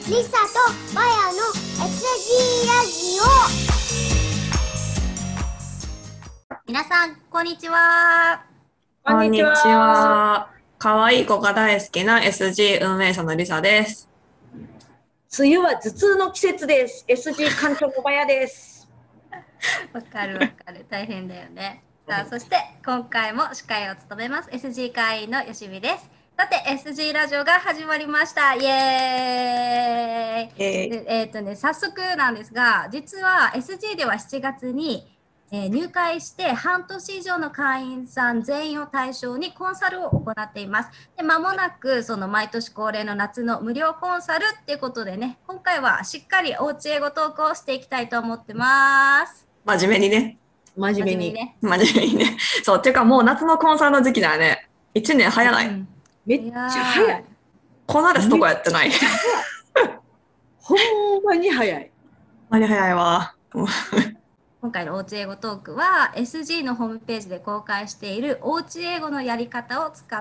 リサとマヤの SG ラジオ。皆さんこんにちは。 こんにちは。可愛い子が大好きな SG 運営者のリサです。 梅雨は頭痛の季節です。SG 館長のバヤです。 わかる。大変だよね。さあ、そして今回も司会を務めます SG 会員のよしみです。さて SG ラジオが始まりました。イエーイ。で早速なんですが、実は SG では7月に入会して半年以上の会員さん全員を対象にコンサルを行っています。で、間もなくその毎年恒例の夏の無料コンサルっていうことでね、今回はしっかりおうち英語トークをしていきたいと思ってます。 真面目にね。 真面目にね。そう、っていうかもう夏のコンサルの時期だよね。1年早ない。 めっちゃ早い。 こなれすとこやってない。 ほんまに早い。 ほんまに早いわ。 今回のおうち英語トークは SG のホームページで公開しているおうち英語のやり方を使って、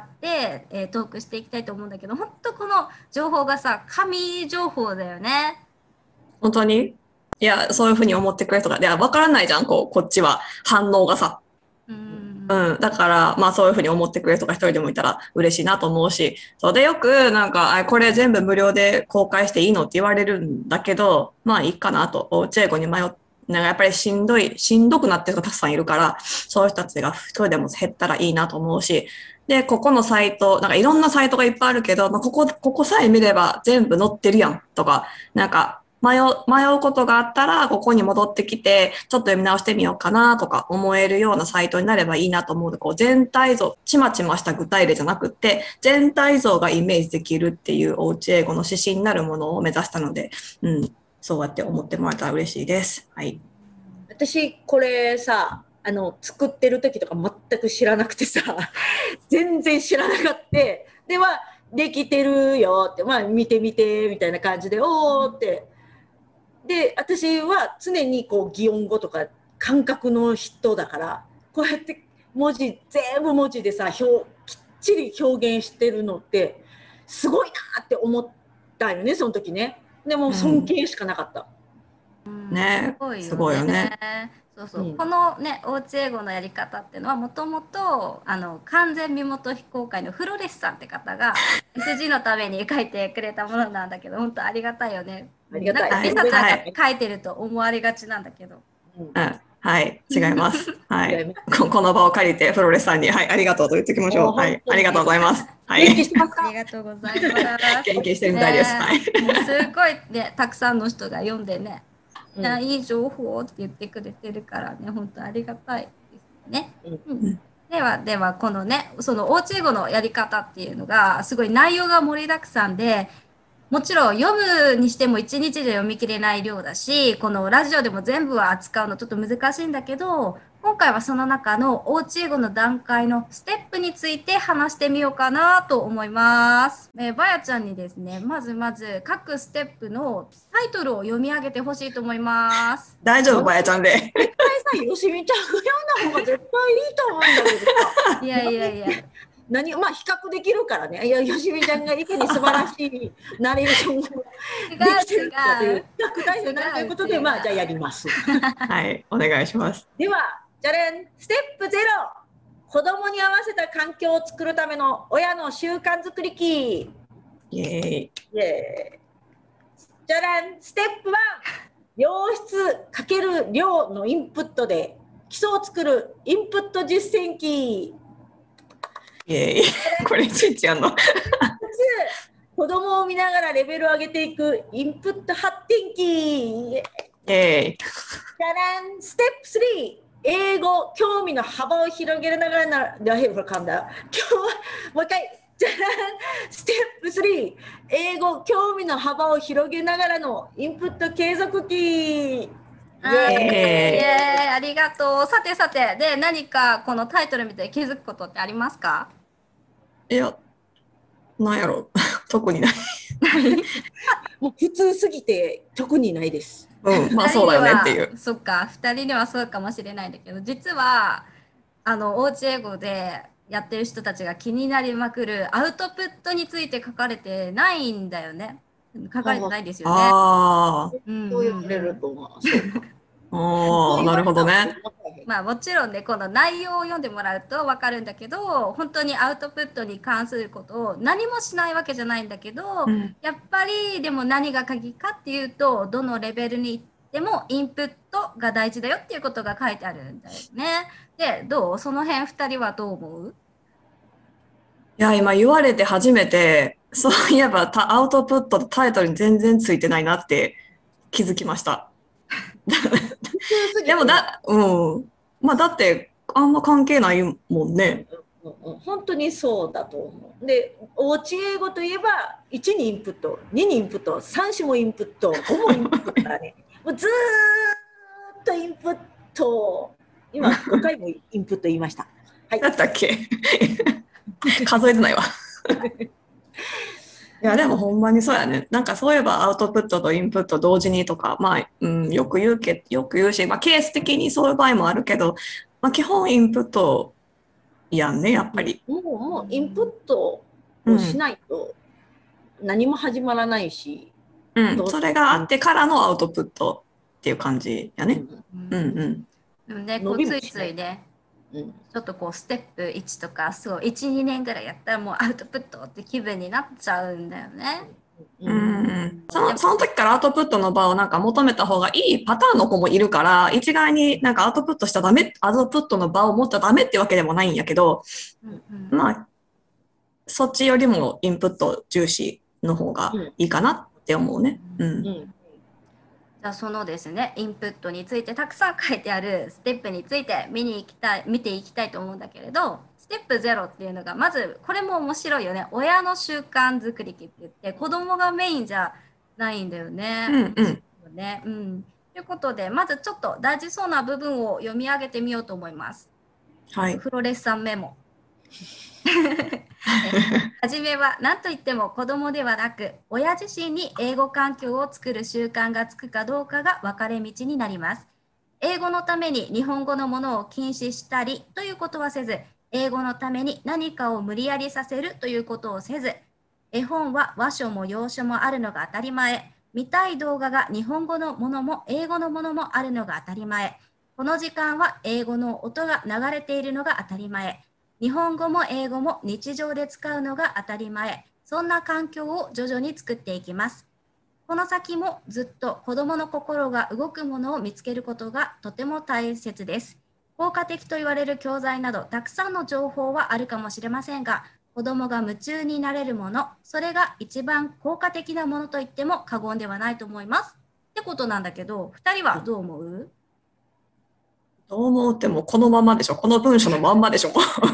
トークしていきたいと思うんだけど、本当この情報がさ、神情報だよね。 本当に？いや、そういうふうに思ってくれるとか、いや、わからないじゃん、こっちは。反応がさ。だから、まあそういうふうに思ってくれるとか一人でもいたら嬉しいなと思うし、それでよくなんか、これ全部無料で公開していいのって言われるんだけど、まあいいかなと、おうち英語に迷って、なんかやっぱりしんどくなってる人がたくさんいるから、そういう人たちが一人でも減ったらいいなと思うし、で、ここのサイト、なんかいろんなサイトがいっぱいあるけど、まあ、ここさえ見れば全部載ってるやんとか、なんか迷うことがあったら、ここに戻ってきて、ちょっと読み直してみようかなとか思えるようなサイトになればいいなと思うので、こう全体像、ちまちました具体例じゃなくて、全体像がイメージできるっていうおうち英語の指針になるものを目指したので、そうやって思ってもらえたら嬉しいです。はい。 私、これさ、作ってる時とか全く知らなくてさ、全然知らなかった。で、まあ、できてるよって、まあ、見てみて、みたいな感じで、おーって。で、私は常にこう、擬音語とか感覚の人だから、こうやって全部文字でさ、きっちり表現してるのって、すごいなって思ったよね、その時ね。でも、尊敬しかなかった。 ね、すごいよね。 そう、このね、おうち英語のやり方っていうのはもともと完全身元非公開のフロレスさんって方が SG のために書いてくれたものなんだけど、本当ありがたいよね。 ありがたい。 なんかリサちゃんが書いてると思われがちなんだけど。 はい、違います。はい。この場を借りて、プロレスさんに、はい、ありがとうと言っておきましょう。はい、ありがとうございます。はい。 ありがとうございます。 研究してみたいです。はい。 すごいね、たくさんの人が読んでね、いい情報って言ってくれてるからね、本当ありがたいですね。ではこのね、そのおうち英語のやり方っていうのがすごい内容が盛りだくさんで、もちろん読むにしても1日で読み切れない量だし、このラジオでも全部は扱うのちょっと難しいんだけど、今回はその中のおうち英語の段階のステップについて話してみようかなと思います。ばやちゃんにですね、まず各ステップのタイトルを読み上げてほしいと思います。 大丈夫、ばやちゃんで。 絶対さ、よしみちゃんが読んだ方が絶対いいと思うんだけどさ。 いや。 まあ比較できるからね。いや、よしみちゃんがいかに素晴らしいナレーションをできてるかという比較対象になるということで、まあじゃあやります。 はい、お願いします。 では、じゃれん、ステップ0。子供に合わせた環境を作るための親の習慣づくりキー。イエーイ。 じゃれん、ステップ1。良質×量のインプットで基礎を作るインプット実践キイエーイ。これスイッチやんの。 子供を見ながらレベルを上げていくインプット発展キー。 イエーイ。 じゃらん、ステップ3。英語興味の幅を広げながら今日はもう一回。じゃらん、ステップ3。英語興味の幅を広げながらのインプット継続キー。 ありがとう。さてで、何かこのタイトル見て気づくことってありますか？ いや、なんやろ特にない。 もう普通すぎて特にないです。 まあそうだよねっていう。 そっか、2人にはそうかもしれないんだけど、実はおうち英語でやってる人たちが気になりまくるアウトプットについて書かれてないんだよね。 書かれてないですよね。 ああ。 そう言われると思う。そうか。 ああ、なるほどね。 まあもちろんね、この内容を読んでもらうと分かるんだけど、本当にアウトプットに関することを何もしないわけじゃないんだけど、 うん、 やっぱりでも何が鍵かっていうと、どのレベルに行ってもインプットが大事だよっていうことが書いてあるんだよね。で、どうその辺2人はどう思う？ いや、今言われて初めて、そういえばアウトプットとタイトルに全然ついてないなって気づきました。でもうん。まあだって、あんま関係ないもんね。 本当にそうだと思う。で、おうち英語といえば、1にインプット、2にインプット、3、4もインプット、5もインプットだね。もうずーっとインプット。今、5回もインプット言いました。はい。 だったっけ数えてないわ。いや、でもほんまにそうやね。なんかそういえばアウトプットとインプット同時にとか、まあ、うん、よく言うし、まあケース的にそういう場合もあるけど、まあ基本インプットやんね、やっぱり。 もうインプットをしないと何も始まらないし。 うん、それがあってからのアウトプットっていう感じやね。 でもね、こうついついね、ちょっとこうステップ1とかそう1、2年ぐらいやったらもうアウトプットって気分になっちゃうんだよね。 その時からアウトプットの場をなんか求めた方がいいパターンの子もいるから、一概になんかアウトプットしちゃダメ、アウトプットの場を持っちゃダメってわけでもないんやけど、まあ、そっちよりもインプット重視の方がいいかなって思うね。 じゃあそのですね、インプットについてたくさん書いてあるステップについて見ていきたいと思うんだけれど、ステップ0っていうのが、まずこれも面白いよね。親の習慣づくりって言って、子供がメインじゃないんだよね。ということで、まずちょっと大事そうな部分を読み上げてみようと思います。 はい。 フロレスさんメモ。はじめは何といっても子供ではなく親自身に英語環境を作る習慣がつくかどうかが分かれ道になります。英語のために日本語のものを禁止したりということはせず、英語のために何かを無理やりさせるということをせず、絵本は和書も洋書もあるのが当たり前、見たい動画が日本語のものも英語のものもあるのが当たり前、この時間は英語の音が流れているのが当たり前、日本語も英語も日常で使うのが当たり前。そんな環境を徐々に作っていきます。この先もずっと子どもの心が動くものを見つけることがとても大切です。効果的と言われる教材などたくさんの情報はあるかもしれませんが、子どもが夢中になれるもの、それが一番効果的なものと言っても過言ではないと思います。ってことなんだけど、2人はどう思う？ どう思ってもこのままでしょ。この文章のまんまでしょ。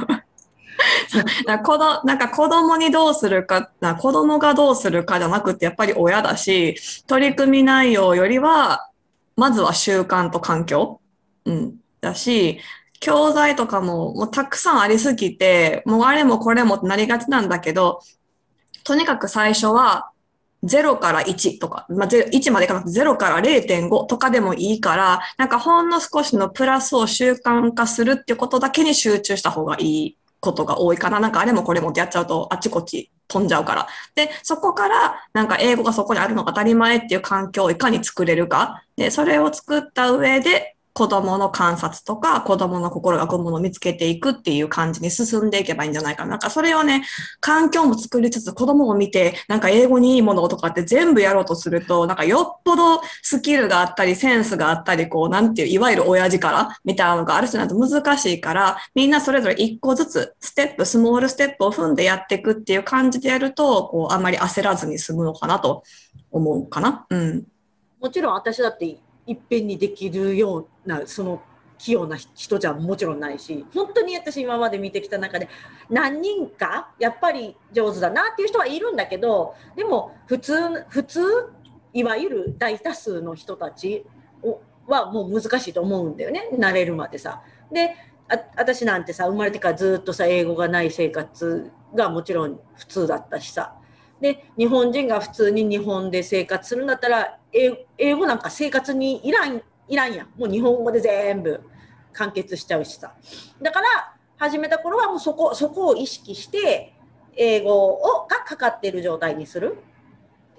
なんか子供にどうするか、子供がどうするかじゃなくてやっぱり親だし、取り組み内容よりは、まずは習慣と環境、だし、教材とかもうたくさんありすぎて、もうあれもこれもってなりがちなんだけど、とにかく最初は、0から1とか、1までいかなくて0から 0.5 とかでもいいから、なんかほんの少しのプラスを習慣化するっていうことだけに集中した方がいいことが多いかな。なんかあれもこれもってやっちゃうとあっちこっち飛んじゃうから。で、そこからなんか英語がそこにあるのが当たり前っていう環境をいかに作れるか。で、それを作った上で、子供の観察とか、子供の心が動くものを見つけていくっていう感じに進んでいけばいいんじゃないかな。なんかそれをね、環境も作りつつ子供を見て、なんか英語にいいものとかって全部やろうとすると、なんかよっぽどスキルがあったり、センスがあったり、こう、なんていう、いわゆる親力みたいなのがある人なんて難しいから、みんなそれぞれ一個ずつ、スモールステップを踏んでやっていくっていう感じでやると、こう、あんまり焦らずに済むのかなと思うかな。 もちろん私だっていっぺんにできるようなその器用な人じゃもちろんないし、本当に私今まで見てきた中で何人かやっぱり上手だなっていう人はいるんだけど、でも普通いわゆる大多数の人たちはもう難しいと思うんだよね、慣れるまでさ。で、私なんてさ、生まれてからずっとさ、英語がない生活がもちろん普通だったしさ。で、日本人が普通に日本で生活するんだったら、英語なんか生活にいらんやん。もう日本語で全部完結しちゃうしさ。だから始めた頃はもうそこを意識して英語がかかっている状態にする。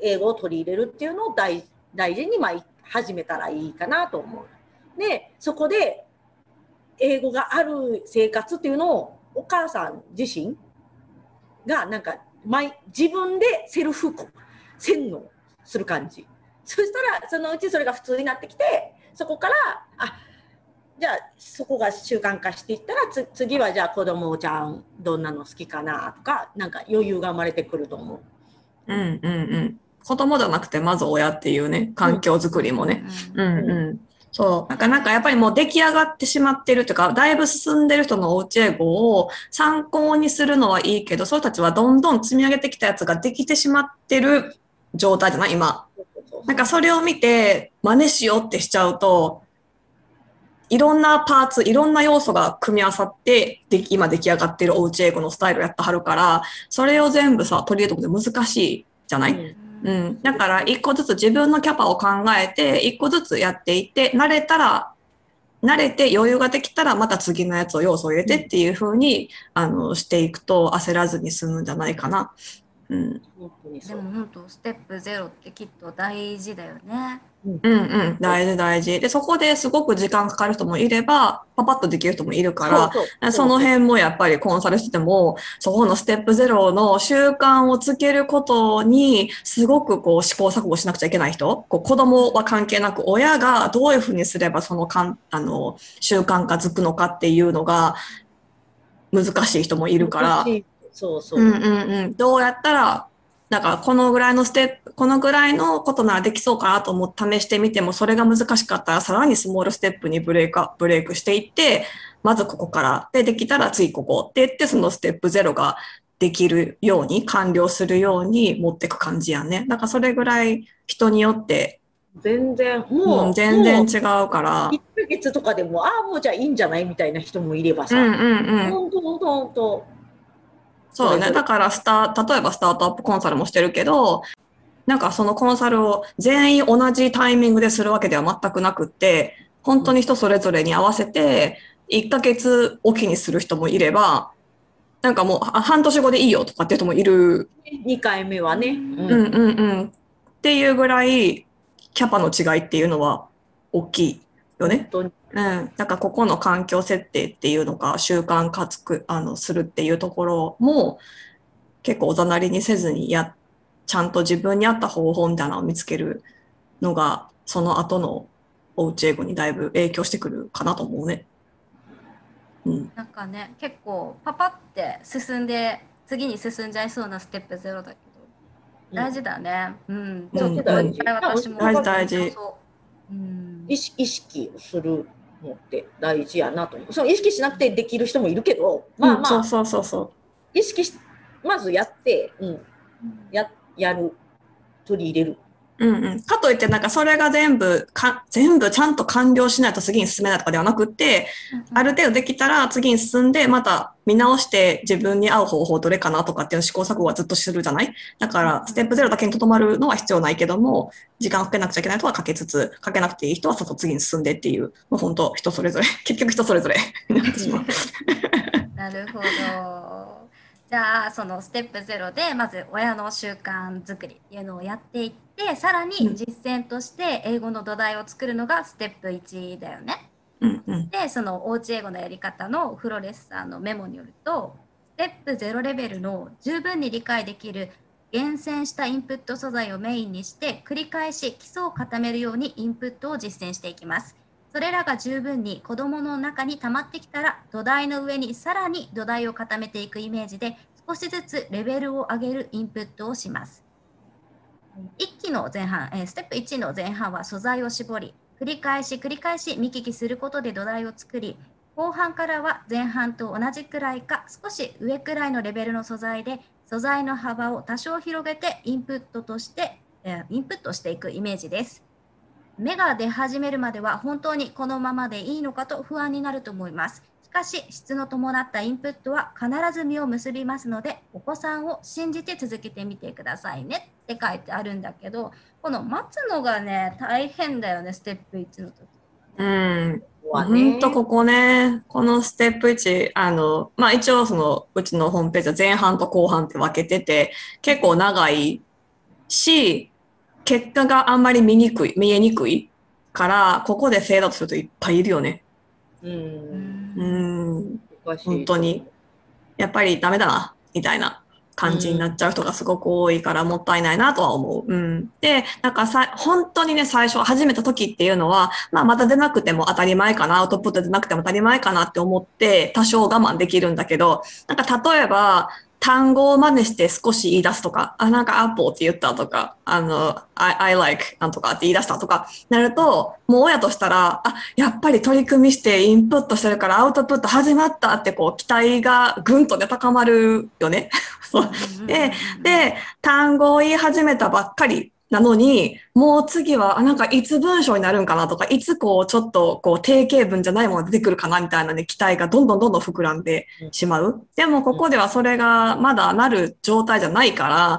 英語を取り入れるっていうのを大事に始めたらいいかなと思う。で、そこで英語がある生活っていうのをお母さん自身がなんか自分でセルフ洗脳する感じ。そしたらそのうちそれが普通になってきて、そこからじゃあそこが習慣化していったら次はじゃあ子供ちゃんどんなの好きかなとか、なんか余裕が生まれてくると思う。 うんうんうん。子供じゃなくてまず親っていうね、環境づくりもね。そう。なんかやっぱりもう出来上がってしまってるというか、だいぶ進んでる人のおうち英語を参考にするのはいいけど、そういう人たちはどんどん積み上げてきたやつができてしまってる状態じゃない今。なんかそれを見て真似しようってしちゃうと、いろんなパーツ、いろんな要素が組み合わさって、今出来上がってるおうち英語のスタイルやってはるから、それを全部さ、取り入れることで難しいじゃない？だから一個ずつ自分のキャパを考えて、一個ずつやっていって、慣れて余裕ができたらまた次のやつを要素を入れてっていう風に、していくと焦らずに済むんじゃないかな。 でも本当ステップ0ってきっと大事だよね。 大事。で、そこですごく時間かかる人もいれば、パパッとできる人もいるから、その辺もやっぱりコンサルしてても、そこのステップ0の習慣をつけることに、すごく試行錯誤しなくちゃいけない人、子供は関係なく、親がどういうふうにすればその習慣化づくのかっていうのが難しい人もいるから、どうやったら、だからこのぐらいのこのぐらいのことならできそうかなと思って試してみても、それが難しかったらさらにスモールステップにブレイクしていって、まずここから、できたら次ここって言って、そのステップ0ができるように、完了するように持っていく感じやね。だからそれぐらい人によって全然全然違うから。 1ヶ月とかでも、もうじゃあいいんじゃないみたいな人もいればさ。本当。 そうね。だから例えばスタートアップコンサルもしてるけど、なんかそのコンサルを全員同じタイミングでするわけでは全くなくって、本当に人それぞれに合わせて、1ヶ月おきにする人もいれば、なんかもう半年後でいいよとかっていう人もいる。 2回目はね。 っていうぐらい、キャパの違いっていうのは大きいよね。だからここの環境設定っていうのが習慣化するっていうところも結構おざなりにせずにちゃんと自分に合った方法みたいなのを見つけるのがその後のおうち英語にだいぶ影響してくるかなと思うね。 なんかね、結構パパって進んで次に進んじゃいそうなステップ0だけど大事だね。ちょっと私も大事。意識をするのって大事やなと思う。意識しなくてできる人もいるけど、意識まずやって、やる、取り入れる。 かといってなんかそれが全部ちゃんと完了しないと次に進めないとかではなくって、ある程度できたら次に進んでまた見直して自分に合う方法どれかなとかっていう試行錯誤はずっとするじゃない。だからステップ0だけにとどまるのは必要ないけども、時間をかけなくちゃいけない人はかけつつ、かけなくていい人は次に進んでっていう、もう本当人それぞれ結局人それぞれになってしまう。 なるほど。じゃあそのステップ0でまず親の習慣づくりっていうのをやっていって、さらに実践として英語の土台を作るのがステップ1だよね。でそのおうち英語のやり方のフロレスさんのメモによると、ステップ0レベルの十分に理解できる厳選したインプット素材をメインにして繰り返し基礎を固めるようにインプットを実践していきます。それらが十分に子どもの中に溜まってきたら、土台の上にさらに土台を固めていくイメージで少しずつレベルを上げるインプットをします。1期の前半、ステップ1の前半は素材を絞り、繰り返し見聞きすることで土台を作り、後半からは前半と同じくらいか少し上くらいのレベルの素材で、素材の幅を多少広げてインプットしていくイメージです。芽が出始めるまでは本当にこのままでいいのかと不安になると思います。しかし質の伴ったインプットは必ず実を結びますので、お子さんを信じて続けてみてくださいねって書いてあるんだけど、この待つのがね大変だよね、ステップ1の時。 ほんとここね、このステップ1、一応うちのホームページは前半と後半って分けてて、結構長いし、 結果があんまり見えにくいから、ここでフェードアウトするといっぱいいるよね。本当に。やっぱりダメだな、みたいな感じになっちゃう人がすごく多いからもったいないなとは思う。で、なんか本当にね、最初始めた時っていうのは、また出なくても当たり前かな、アウトプット出なくても当たり前かなって思って多少我慢できるんだけど、なんか例えば、単語を真似して少し言い出すとか、なんかアップルって言ったとか、I like なんとかって言い出したとか、なると、もう親としたら、やっぱり取り組みしてインプットしてるからアウトプット始まったってこう、期待がぐんとね、高まるよね。そうで、単語を言い始めたばっかりなのに、もう次は、なんかいつ文章になるんかなとか、いつこう、ちょっとこう、定型文じゃないものが出てくるかなみたいなね、期待がどんどん膨らんでしまう。でも、ここではそれがまだなる状態じゃないから、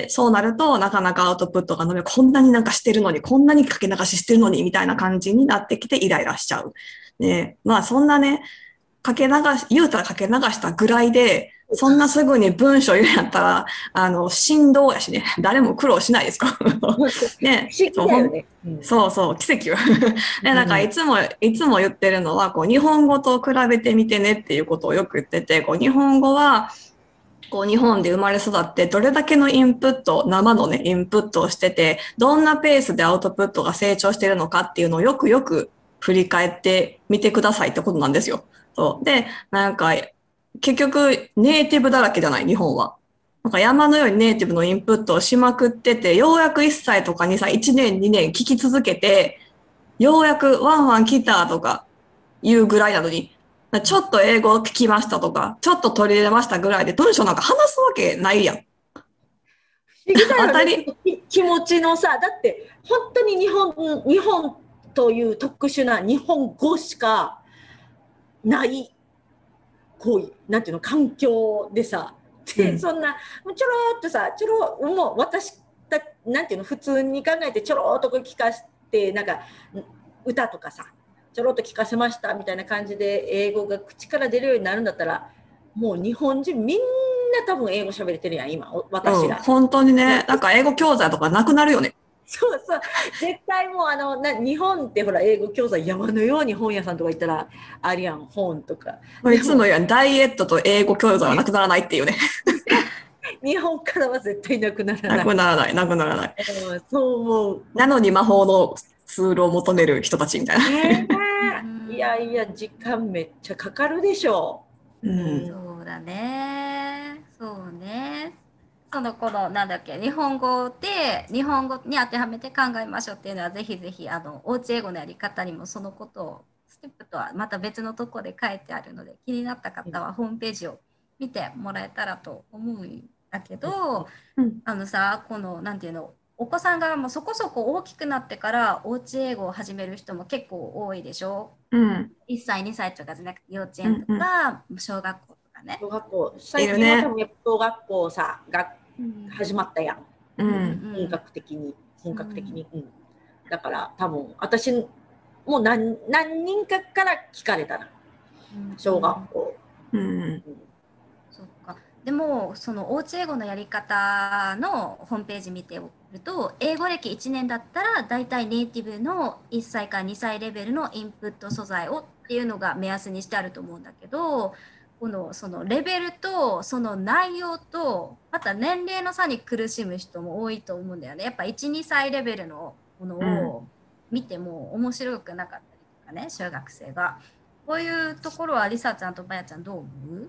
そうなると、なかなかアウトプットが伸び、こんなになんかしてるのに、こんなにかけ流ししてるのに、みたいな感じになってきて、イライラしちゃう。ね、そんなね、言うたらかけ流したぐらいで、そんなすぐに文章言うんやったら、振動やしね、誰も苦労しないですかね。そうそう、奇跡よ。で、なんかいつも言ってるのは、こう、日本語と比べてみてねっていうことをよく言ってて、こう、日本語は、こう、日本で生まれ育って、どれだけのインプット、生のね、インプットをしてて、どんなペースでアウトプットが成長してるのかっていうのをよくよく振り返ってみてくださいってことなんですよ。そう。で、なんか、結局、ネイティブだらけじゃない、日本は。なんか山のようにネイティブのインプットをしまくってて、ようやく1歳とか2歳、1年、2年聞き続けて、ようやくワンワン来たとか言うぐらいなのに、ちょっと英語聞きましたとか、ちょっと取り入れましたぐらいで文章なんか話すわけないやん。 当たり気持ちのさ、だって本当に日本という特殊な日本語しかないこうなんていうの環境でさ、でそんなちょろっとさもう私なんていうの普通に考えてちょろっと聞かせてなんか歌とかさちょろっと聞かせましたみたいな感じで英語が口から出るようになるんだったらもう日本人みんな多分英語喋れてるやん今私ら、 本当にねなんか英語教材とかなくなるよね。 そうそう絶対もう日本ってほら英語教材山のように本屋さんとか行ったらあるやん本とかいつも言うやんダイエットと英語教材はなくならないっていうね日本からは絶対なくならない。 なくならない。 そう思う。 なのに魔法のツールを求める人たちみたいな。いやいや時間めっちゃかかるでしょう。そうだね。そうね。その頃なんだっけ日本語に当てはめて考えましょうっていうのはぜひぜひおうち英語のやり方にもそのことをステップとはまた別のところで書いてあるので気になった方はホームページを見てもらえたらと思うんだけど、このなんていうのお子さんがもうそこそこ大きくなってからおうち英語を始める人も結構多いでしょ、1歳2歳とかじゃなくて幼稚園とか、小学校とかね。 小学校最近は多分小学校さが始まったやん、本格的に、だから多分私もう何人かから聞かれたな、小学校。 そっか。でもそのおうち英語のやり方のホームページ見てると英語歴1年だったらだいたいネイティブの1歳から2歳レベルのインプット素材をっていうのが目安にしてあると思うんだけどそのレベルとその内容とまた年齢の差に苦しむ人も多いと思うんだよね。やっぱ 1,2 歳レベルのものを見ても面白くなかったりとかね小学生が。こういうところはりさちゃんとばやちゃんどう思う？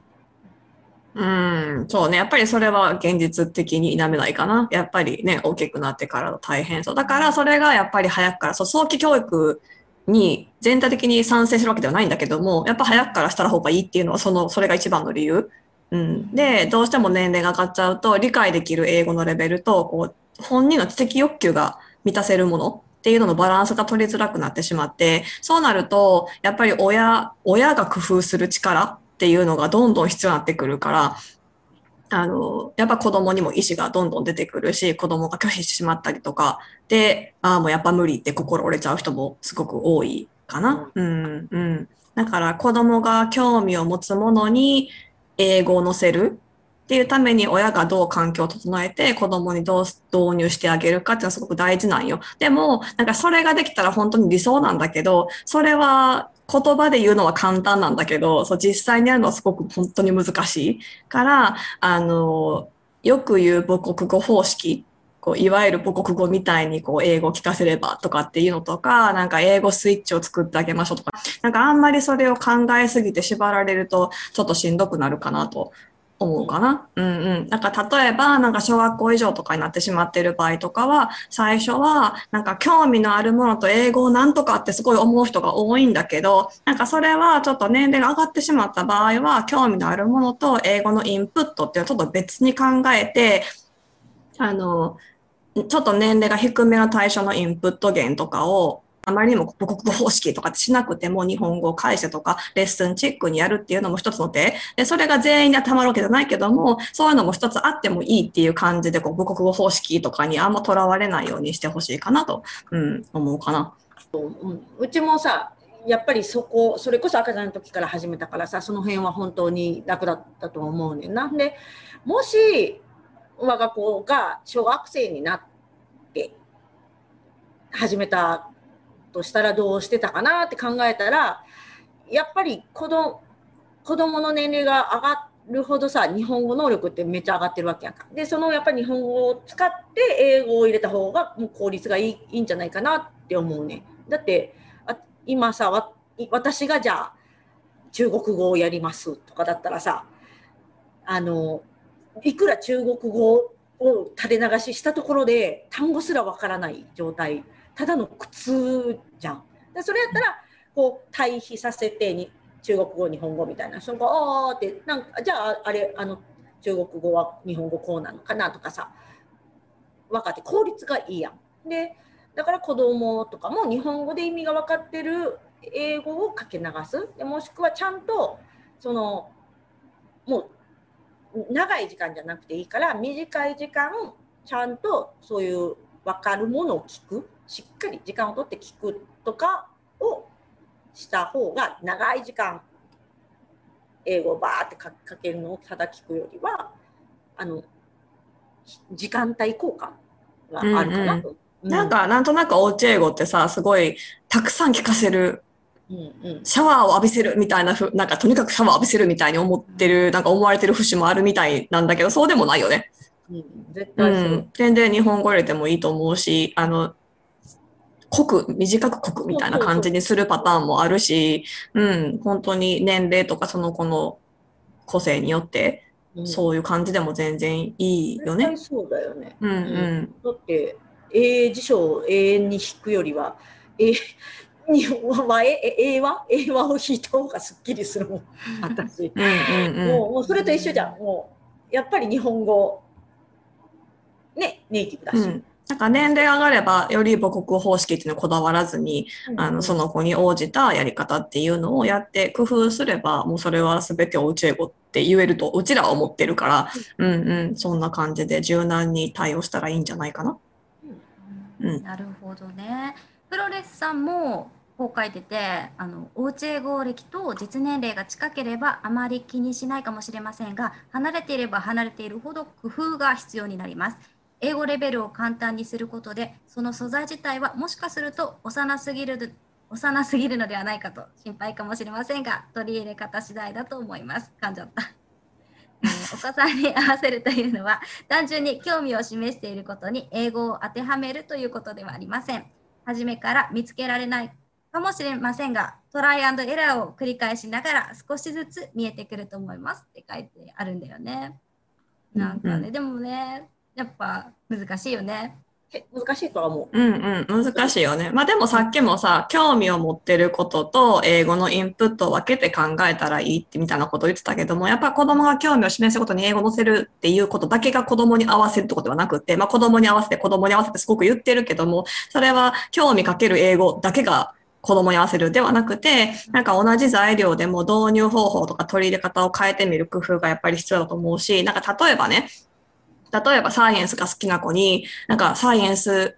そうね。やっぱりそれは現実的に否めないかな。やっぱりね、大きくなってからの大変そう。だからそれがやっぱり早くから、早期教育に全体的に賛成するわけではないんだけども、やっぱ早くからした方がいいっていうのはそれが一番の理由。で、どうしても年齢が上がっちゃうと理解できる英語のレベルと、こう、本人の知的欲求が満たせるもの。っていうののバランスが取りづらくなってしまって、そうなると、やっぱり親が工夫する力っていうのがどんどん必要になってくるから、やっぱ子供にも意思がどんどん出てくるし、子供が拒否してしまったりとか、で、もうやっぱ無理って心折れちゃう人もすごく多いかな。だから子供が興味を持つものに英語を載せるっていうために親がどう環境を整えて子供にどう導入してあげるかっていうのはすごく大事なんよ。でも、なんかそれができたら本当に理想なんだけど、それは言葉で言うのは簡単なんだけど、そう実際にやるのはすごく本当に難しいから、よく言う母国語方式、こういわゆる母国語みたいにこう英語を聞かせればとかっていうのとか、なんか英語スイッチを作ってあげましょうとか、なんかあんまりそれを考えすぎて縛られるとちょっとしんどくなるかなと思うかな。うんうん。なんか例えば、なんか小学校以上とかになってしまっている場合とかは、最初はなんか興味のあるものと英語をなんとかってすごい思う人が多いんだけど、なんかそれはちょっと年齢が上がってしまった場合は、興味のあるものと英語のインプットっていうのはちょっと別に考えて、ちょっと年齢が低めの対象のインプット源とかをあまりにも母国語方式とかってしなくても日本語を返せとかレッスンチックにやるっていうのも一つの手で、それが全員に当てはまるわけじゃないけども、そういうのも一つあってもいいっていう感じでこう母国語方式とかにあんまとらわれないようにしてほしいかなと、思うかな。 うちもさ、やっぱりそれこそ赤ちゃんの時から始めたからさ、その辺は本当に楽だったと思うねんな。でもし我が子が小学生になって始めたとしたらどうしてたかなって考えたら、やっぱり子供の年齢が上がるほどさ、日本語能力ってめっちゃ上がってるわけやんか。でそのやっぱり日本語を使って英語を入れた方がもう効率がいいんじゃないかなって思うね。だって今さ、私がじゃあ中国語をやりますとかだったらさ、いくら中国語を垂れ流ししたところで単語すらわからない状態、ただの苦痛じゃん。でそれやったらこう対比させて中国語日本語みたいな、そのあーってなんかじゃあ中国語は日本語こうなのかなとかさ、分かって効率がいいやん。でだから子供とかも日本語で意味が分かってる英語をかけ流す。でもしくはちゃんともう長い時間じゃなくていいから短い時間ちゃんとそういう分かるものを聞く、しっかり時間をとって聞くとかをした方が、長い時間英語をバーってかけるのをただ聞くよりは時間帯効果があるかなと。 なんかなんとなくおうち英語ってさ、すごいたくさん聞かせる、シャワーを浴びせるみたいななんかとにかくシャワーを浴びせるみたいに思ってる、なんか思われてる節もあるみたいなんだけど、そうでもないよね。 絶対そう。 全然日本語入れてもいいと思うし、短く濃くみたいな感じにするパターンもあるし、本当に年齢とかその子の個性によって、そういう感じでも全然いいよね。 そうだよね。だって辞書を永遠に引くよりは英和を引いた方がすっきりするもん、私。もうそれと一緒じゃん。もうやっぱり日本語ね、ネイティブだし。 なんか年齢上がればより母国語方式っていうのにこだわらずに、その子に応じたやり方っていうのをやって工夫すれば、もうそれは全ておうち英語って言えるとうちらは思ってるから、そんな感じで柔軟に対応したらいいんじゃないかな。 なるほどね。プロレスさんもこう書いてて、おうち英語歴と実年齢が近ければあまり気にしないかもしれませんが、離れていれば離れているほど工夫が必要になります。英語レベルを簡単にすることで、その素材自体はもしかすると幼すぎるのではないかと心配かもしれませんが、取り入れ方次第だと思います。噛んじゃった。お子さんに合わせるというのは単純に興味を示していることに英語を当てはめるということではありません。初めから見つけられないかもしれませんが、トライアンドエラーを繰り返しながら少しずつ見えてくると思いますって書いてあるんだよね。なんかね、でもね、やっぱ難しいよね。 難しいとは思う。 難しいよね。まあでもさっきもさ、興味を持ってることと英語のインプットを分けて考えたらいいってみたいなことを言ってたけども、やっぱ子供が興味を示すことに英語を載せるっていうことだけが子供に合わせるってことではなくて、まあ子供に合わせてすごく言ってるけども、それは興味かける英語だけが子供に合わせるではなくて、なんか同じ材料でも導入方法とか取り入れ方を変えてみる工夫がやっぱり必要だと思うし、なんか例えばサイエンスが好きな子に、なんかサイエンス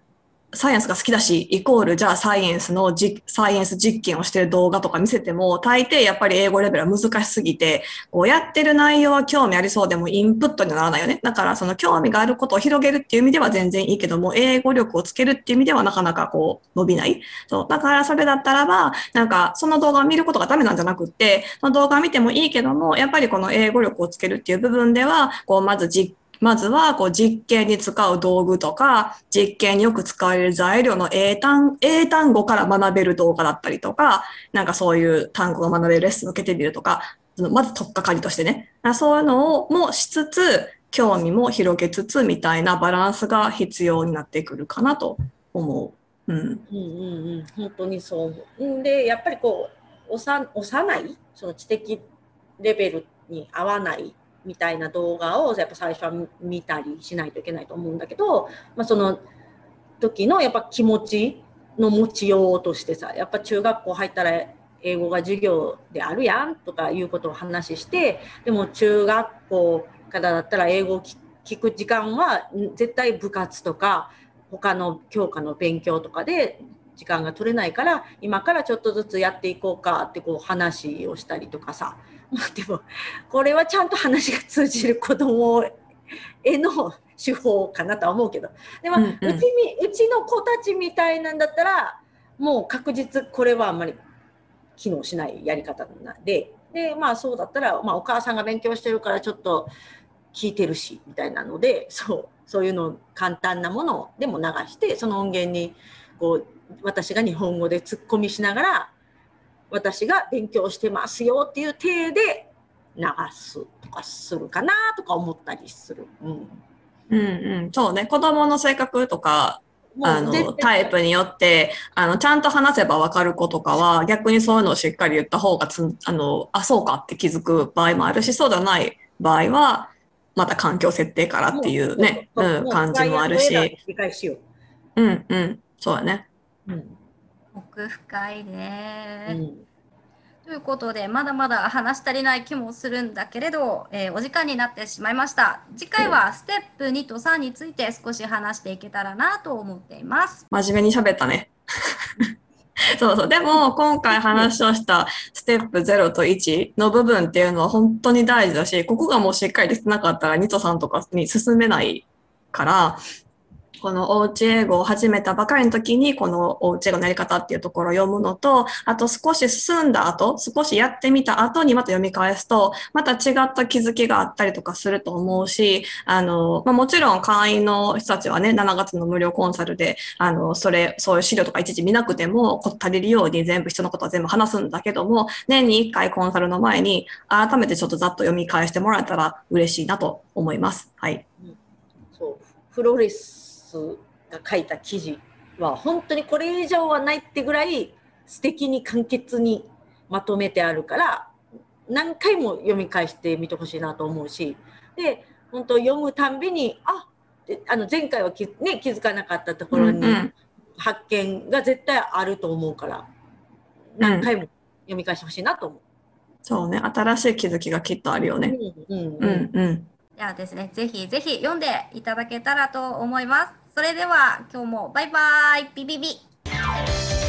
サイエンスが好きだし、イコール、じゃあサイエンス実験をしてる動画とか見せても、大抵やっぱり英語レベルは難しすぎて、こうやってる内容は興味ありそうでもインプットにはならないよね。だからその興味があることを広げるっていう意味では全然いいけども、英語力をつけるっていう意味ではなかなかこう伸びない。そう。だからそれだったらば、なんかその動画を見ることがダメなんじゃなくって、その動画を見てもいいけども、やっぱりこの英語力をつけるっていう部分では、こうまずはこう実験に使う道具とか、実験によく使われる材料の英単語から学べる動画だったりとか、なんかそういう単語が学べるレッスンを受けてみるとか、まず取っかかりとしてね。そういうのをもしつつ、興味も広げつつみたいなバランスが必要になってくるかなと思う。 本当にそう思う。で、やっぱりこう、幼い、その知的レベルに合わないみたいな動画をやっぱ最初は見たりしないといけないと思うんだけど、その時のやっぱ気持ちの持ちようとしてさ、やっぱ中学校入ったら英語が授業であるやんとかいうことを話して、でも中学校からだったら英語を聞く時間は絶対部活とか他の教科の勉強とかで時間が取れないから、今からちょっとずつやっていこうかってこう話をしたりとかさ。でもこれはちゃんと話が通じる子供への手法かなとは思うけど、でも、うちの子たちみたいなんだったらもう確実これはあんまり機能しないやり方なんで、そうだったら、お母さんが勉強してるからちょっと聞いてるしみたいなので、そういうの簡単なものでも流して、その音源にこう私が日本語でツッコミしながら、私が勉強してますよっていう体で流すとかするかなとか思ったりする。 そうね。子供の性格とか、タイプによって、ちゃんと話せば分かる子とかは、逆にそういうのをしっかり言った方がそうかって気づく場合もあるし、そうではない場合は、また環境設定からっていうね、感じもあるし。 理解しよう。そうだね。 奥深いね。ということで、まだまだ話し足りない気もするんだけれど、お時間になってしまいました。次回はステップ2と3について少し話していけたらなと思っています。 真面目に喋ったね。そう。でも、今回話をしたステップ0と1の部分っていうのは本当に大事だし、ここがもうしっかりできてなかったら2と3とかに進めないから、このおうち英語を始めたばかりの時に、このおうち英語のやり方っていうところを読むのと、あと少し進んだ後、少しやってみた後にまた読み返すと、また違った気づきがあったりとかすると思うし、もちろん会員の人たちはね、7月の無料コンサルで、そういう資料とかいちいち見なくても、足りるように全部人のことは全部話すんだけども、年に1回コンサルの前に、改めてちょっとざっと読み返してもらえたら嬉しいなと思います。はい。 フロレスが書いた記事は本当にこれ以上はないってぐらい素敵に簡潔にまとめてあるから、何回も読み返してみてほしいなと思うし、で本当読むたんびに前回は気づかなかったところに発見が絶対あると思うから、何回も読み返してほしいなと思う。 そうね、新しい気づきがきっとあるよね。 ではですね、ぜひぜひ読んでいただけたらと思います。それでは今日もバイバイ、ビビビ。